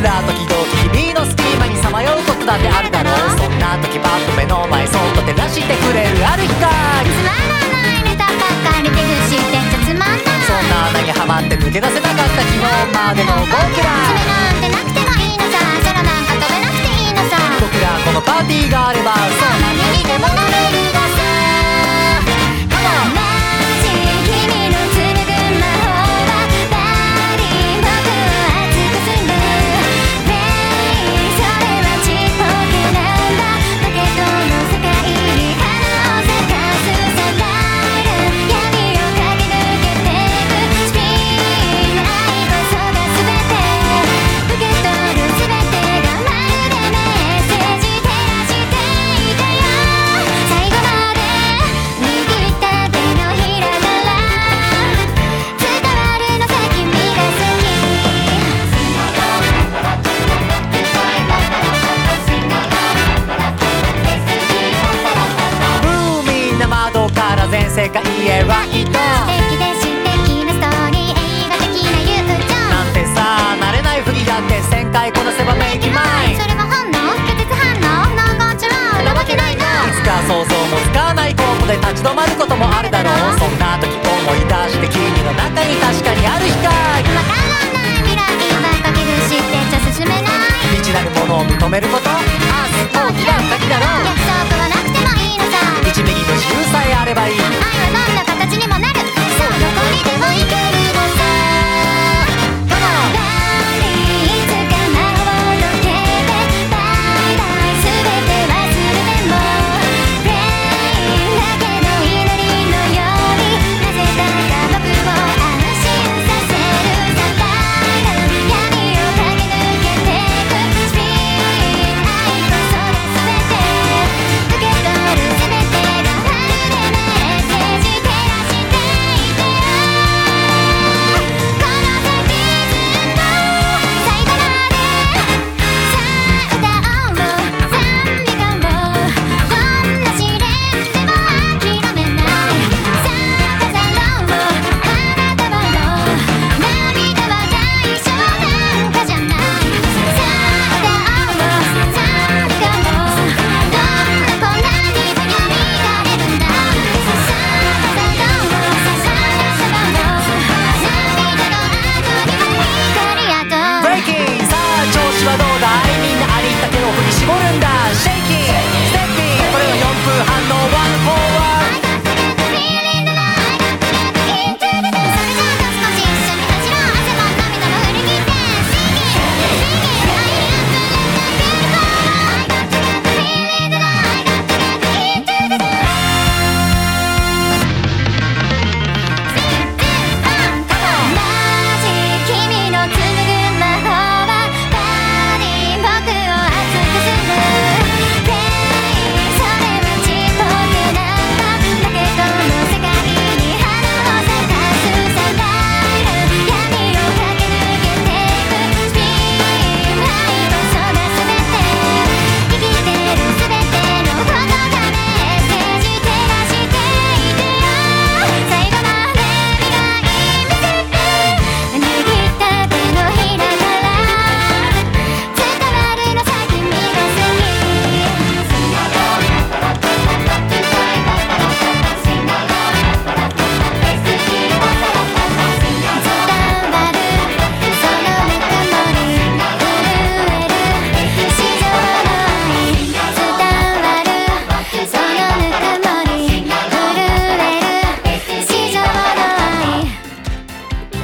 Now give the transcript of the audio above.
ら時々日々の隙間にさまようことだってあるだろう。そんな時パッと目の前そっと照らしてくれるある光。 つまらないネタばっかりでぐしてちゃつまんない。 そんな穴にはまって抜け出せなかった昨日までの僕ら。 爪なんてなくてもいいのさ。空なんか飛べなくていいのさ。 僕らこのパーティーがあればそう何にでもなれるがさ。 全世界へは一度素敵で素敵なストーリー、映画的な友情なんてさ、慣れないふりだって1000回こなせばメイキマイン。 それは本能、拒絶反応、ノンコントロールなわけないの。 いつか想像もつかないコートで立ち止まる